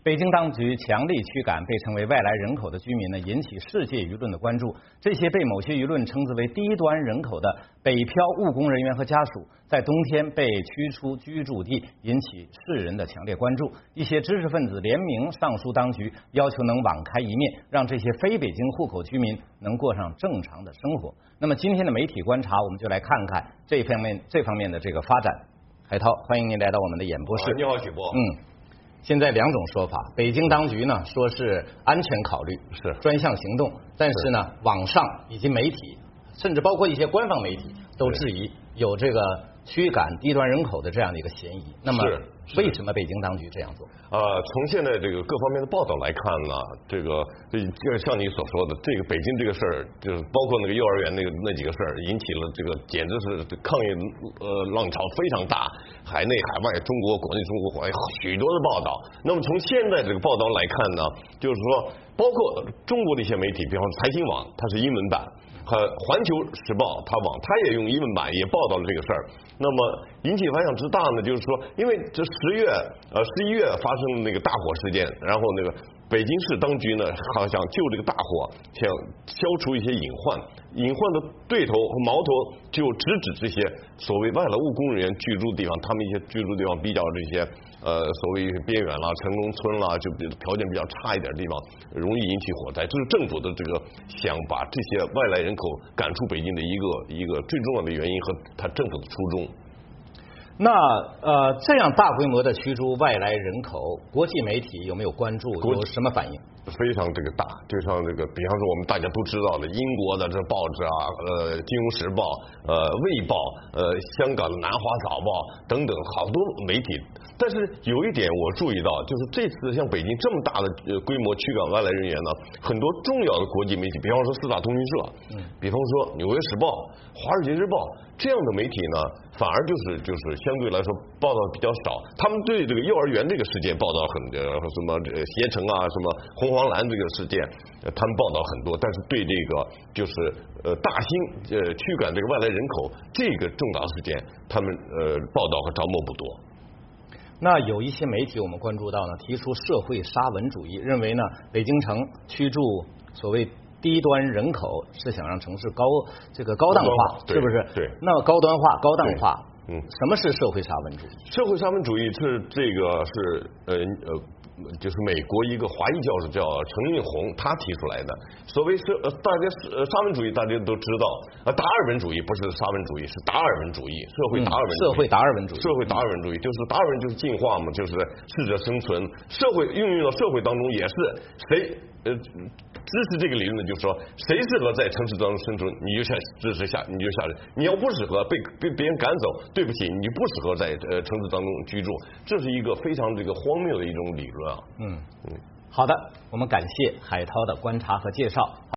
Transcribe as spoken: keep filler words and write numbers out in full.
北京当局强力驱赶被称为外来人口的居民呢，引起世界舆论的关注。这些被某些舆论称之为低端人口的北漂务工人员和家属，在冬天被驱出居住地，引起世人的强烈关注。一些知识分子联名上书当局，要求能网开一面，让这些非北京户口居民能过上正常的生活。那么今天的媒体观察，我们就来看看这方面这方面的这个发展。海涛，欢迎您来到我们的演播室。 你好，许波。 嗯。现在两种说法，北京当局呢说是安全考虑， 是专项行动，但是呢，网上以及媒体，甚至包括一些官方媒体都质疑有这个驱赶低端人口的这样的一个嫌疑。那么，为什么北京当局这样做？ 呃，从现在这个各方面的报道来看呢，这个就像你所说的，这个北京这个事儿，就是包括那个幼儿园那个那几个事儿，引起了这个简直是抗议呃浪潮非常大，海内海外，中国国内中国国外许多的报道。那么从现在这个报道来看呢，就是说，包括中国的一些媒体，比方说财新网，它是英文版。和环球时报，它网它也用英文版也报道了这个事儿。那么引起反响之大呢，就是说，因为这十月呃十一月发生的那个大火事件，然后那个北京市当局呢，好像就这个大火，想消除一些隐患，隐患的对头和矛头就直指这些所谓外来务工人员居住地方，他们一些居住地方比较这些。呃，所谓边远啦、城中村啦，就条件比较差一点的地方，容易引起火灾。这是政府的这个想把这些外来人口赶出北京的一个一个最重要的原因和他政府的初衷。 那呃，这样大规模的驱逐外来人口，国际媒体有没有关注？有什么反应？ 非常这个大，就像这个，比方说我们大家都知道的，英国的这报纸啊，呃，《金融时报》、呃，《卫报》、呃，香港的《南华早报》等等，好多媒体。但是有一点我注意到，就是这次像北京这么大的呃规模驱赶外来人员呢，很多重要的国际媒体，比方说四大通讯社，嗯，比方说《纽约时报》、《华尔街日报》这样的媒体呢，反而就是就是相对来说报道比较少。他们对这个幼儿园这个事件报道很呃什么携程啊，什么红黄蓝这个事件，呃，他们报道很多，但是对这个就是呃大兴呃驱赶这个外来人口这个重大事件，他们呃报道和着墨不多。 那有一些媒体我们关注到呢，提出社会沙文主义，认为呢，北京城驱逐所谓低端人口是想让城市高这个高档化，是不是？ 对。 那高端化、高档化， 嗯， 什么是社会沙文主义？ 社会沙文主义是这个是呃呃。就是美国一个华裔教授叫陈运红，他提出来的。所谓是呃，大家是呃沙文主义，大家都知道，呃，达尔文主义不是沙文主义，是达尔文主义，社会达尔文主义。 嗯、社会达尔文主义。 社会达尔文主义就是达尔文就是进化嘛，就是适者生存。社会运用到社会当中也是谁呃支持这个理论的，就是说谁适合在城市当中生存，你就下支持下，你就下来。你要不适合被被别人赶走，对不起，你不适合在呃城市当中居住，这是一个非常这个荒谬的一种理论。 嗯嗯，好的，我们感谢海涛的观察和介绍。